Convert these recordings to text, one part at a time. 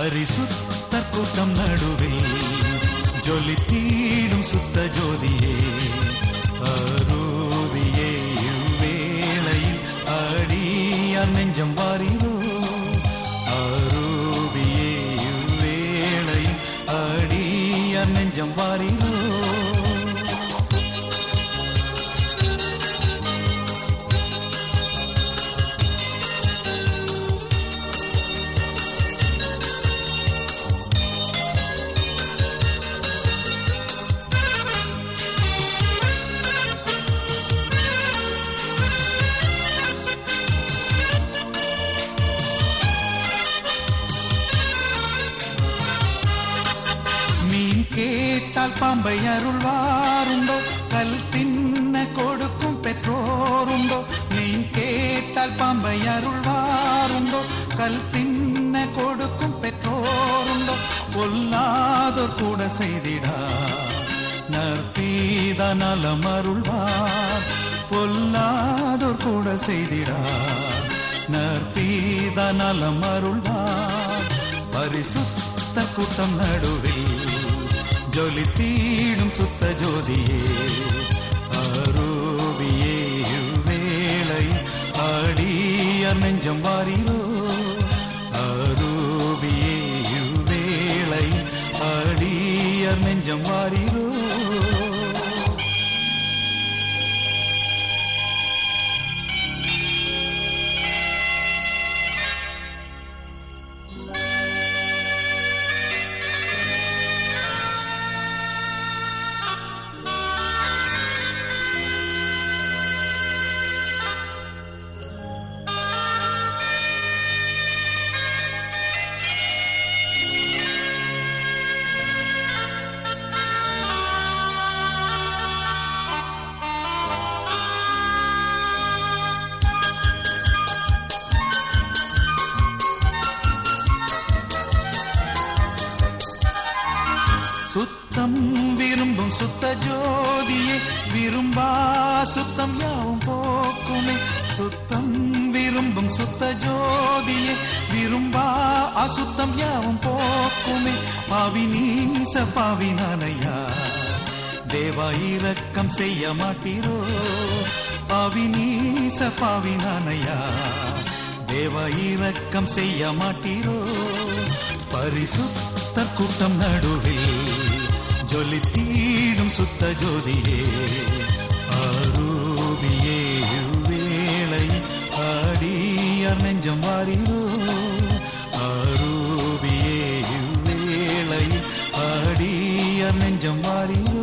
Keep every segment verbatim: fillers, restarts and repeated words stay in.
பரிசுத்தர் கூட்டம் நடுவில் ஜொலித்தீடும் சுத்த ஜோதியே அரூபியே இவ்வேளையில் அடியார் நெஞ்சம் வாரிரோ அரூபியே இவ்வேளையில் அடியார் நெஞ்சம் வாரிரோ கேட்டால் பாம்பை அருள்வாருண்டோ கல் தின்ன கொடுக்கும் பெற்றோருண்டோ மீன் கேட்டால் பாம்பை அருள்வாருண்டோ கல் தின்ன கொடுக்கும் பெற்றோருண்டோ பொல்லாதோர் கூட செய்திடா நற்பீத நலம் அருள்வார் பொல்லாதோர் கூட செய்திடா நற்பீத நலம் அருள்வார் பரிசுத்த கூட்டம் நடுவில் ஜொலித்தீடும் சுத்த ஜோதியே அரூபியே இவ்வேளை அடியார் நெஞ்சம் வாரிரோ அரூபியே இவ்வேளை அடியார் நெஞ்சம் வாரிரோ சுத்தம் விரும்பும் சுத்த ஜோதியே விரும்பா சுத்தம் யாவும் போக்குமே சுத்தம் விரும்பும் சுத்த ஜோதியே விரும்பா அசுத்தம் யாவும் போக்குமே பாவினீச பாவினானையா தேவா இரக்கம் செய்ய மாட்டீரோ பாவினீச பாவினானையா தேவா இரக்கம் செய்ய மாட்டீரோ பரிசுத்த கூட்டம் நடுவில் ஜொலித்தீடும் சுத்த ஜோதியே அரூபியே இவ்வேளை அடியார் நெஞ்சம் வாரிரோ அரூபியே இவ்வேளை அடியார் நெஞ்சம் வாரிரோ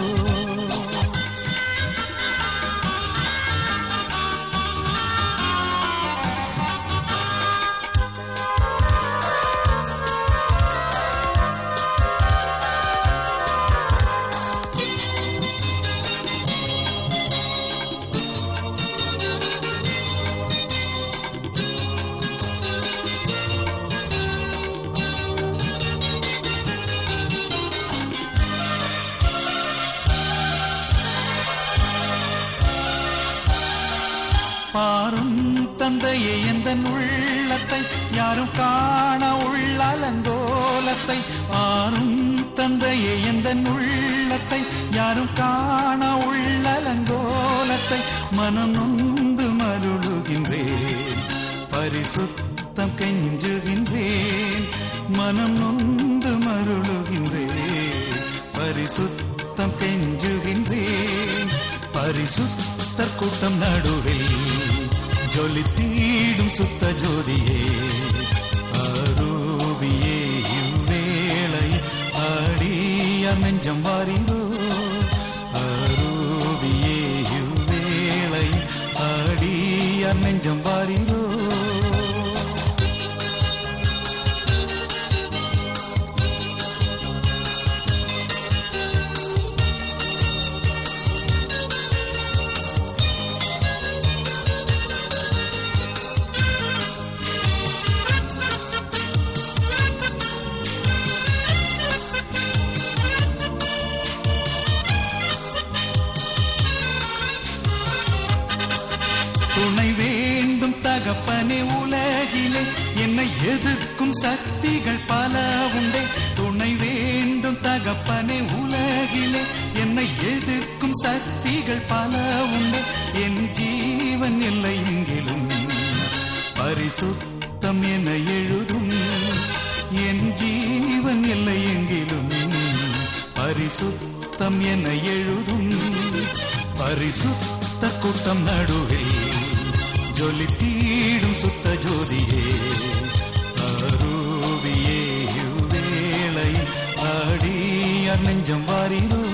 பாரும் தந்தையே எந்தன் உள்ளத்தை யாரும் காண உள்ளலங்கோலத்தை பாரும் தந்தையே எந்தன் உள்ளத்தை யாரும் காண உள்ளலங்கோலத்தை மனம் நொந்து மருளுகின்றேன் பரிசுத்தம் கெஞ்சுகின்றேன் மனம் நொந்து மருளுகின்றேன் பரிசுத்தம் கெஞ்சுகின்றேன் பரிசுத்த கூட்டம் நடுவில் ஜொலித்தீடும் சுத்த ஜோதியே அரூபியே இவ்வேளை அடியார் நெஞ்சம் வாரிரோ அரூபியே இவ்வேளை அடியார் நெஞ்சம் வாரிரோ துணை வேண்டும் தகப்பனே உலகிலே என்னை எதிர்க்கும் சக்திகள் பல பரிசுத்தம் என எழுதும் என் ஜீவன் இல்லை எங்கிலும் பரிசுத்தம் என எழுதும் பரிசுத்த கூட்டம் நடுவில் ஜொலித்தீடும் சுத்த ஜோதியே அருவியே வேளை ஆடியார் நெஞ்சம் வாரிரோ